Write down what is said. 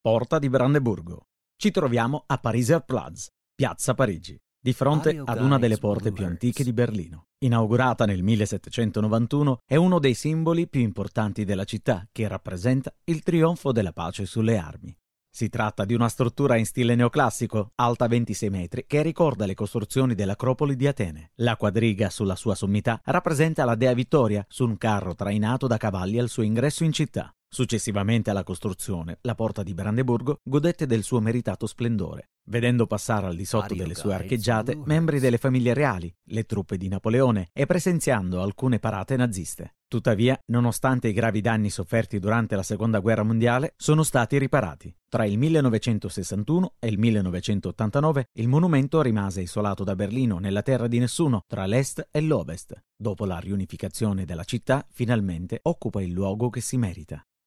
Porta di Brandeburgo. Ci troviamo a Pariser Platz, Piazza Parigi, di fronte ad una delle porte più antiche di Berlino. Inaugurata nel 1791, è uno dei simboli più importanti della città, che rappresenta il trionfo della pace sulle armi. Si tratta di una struttura in stile neoclassico, alta 26 metri, che ricorda le costruzioni dell'Acropoli di Atene. La quadriga sulla sua sommità rappresenta la Dea Vittoria su un carro trainato da cavalli al suo ingresso in città. Successivamente alla costruzione, la Porta di Brandeburgo godette del suo meritato splendore, vedendo passare al di sotto delle sue archeggiate membri delle famiglie reali, le truppe di Napoleone e presenziando alcune parate naziste. Tuttavia, nonostante i gravi danni sofferti durante la Seconda Guerra Mondiale, sono stati riparati. Tra il 1961 e il 1989 il monumento rimase isolato da Berlino nella terra di nessuno tra l'est e l'ovest. Dopo la riunificazione della città, finalmente occupa il luogo che si merita.